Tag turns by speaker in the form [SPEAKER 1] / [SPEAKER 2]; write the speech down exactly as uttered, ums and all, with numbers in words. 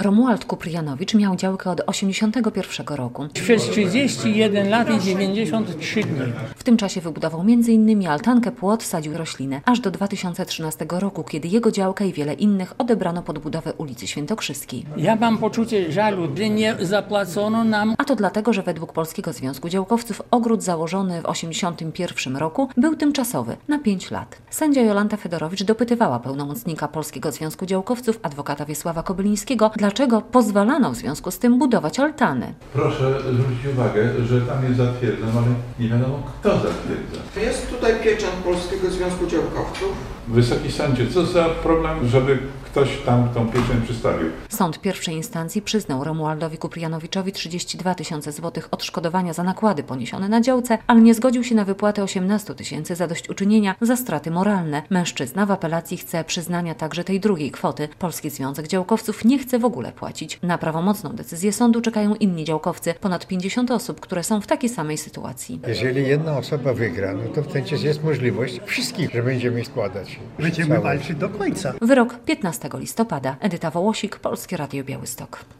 [SPEAKER 1] Romuald Kuprijanowicz miał działkę od osiemdziesiątego pierwszego roku.
[SPEAKER 2] Przez trzydzieści jeden lat i dziewięćdziesiąt trzy dni.
[SPEAKER 1] W tym czasie wybudował między innymi altankę, płot, sadził rośliny, aż do dwa tysiące trzynastego roku, kiedy jego działkę i wiele innych odebrano pod budowę ulicy Świętokrzyskiej.
[SPEAKER 2] Ja mam poczucie żalu, że nie zapłacono nam.
[SPEAKER 1] A to dlatego, że według Polskiego Związku Działkowców ogród założony w osiemdziesiątym pierwszym roku był tymczasowy, na pięć lat. Sędzia Jolanta Fedorowicz dopytywała pełnomocnika Polskiego Związku Działkowców, adwokata Wiesława Kobylińskiego, dlaczego pozwalano w związku z tym budować altany.
[SPEAKER 3] Proszę zwrócić uwagę, że tam jest zatwierdzone, ale nie wiadomo kto zatwierdza.
[SPEAKER 4] Jest tutaj pieczęć Polskiego Związku Działkowców.
[SPEAKER 3] Wysoki sądzie, co za problem, żeby ktoś tam tą pieczęć przystawił?
[SPEAKER 1] Sąd pierwszej instancji przyznał Romualdowi Kuprijanowiczowi trzydzieści dwa tysiące złotych odszkodowania za nakłady poniesione na działce, ale nie zgodził się na wypłatę osiemnaście tysięcy zadośćuczynienia za straty moralne. Mężczyzna w apelacji chce przyznania także tej drugiej kwoty. Polski Związek Działkowców nie chce w ogóle płacić. Na prawomocną decyzję sądu czekają inni działkowcy, ponad pięćdziesiąt osób, które są w takiej samej sytuacji.
[SPEAKER 5] Jeżeli jedna osoba wygra, no to wtedy jest możliwość wszystkich, że będziemy składać.
[SPEAKER 6] Będziemy walczyć do końca.
[SPEAKER 1] Wyrok piętnastego listopada. Edyta Wołosik, Polskie Radio Białystok.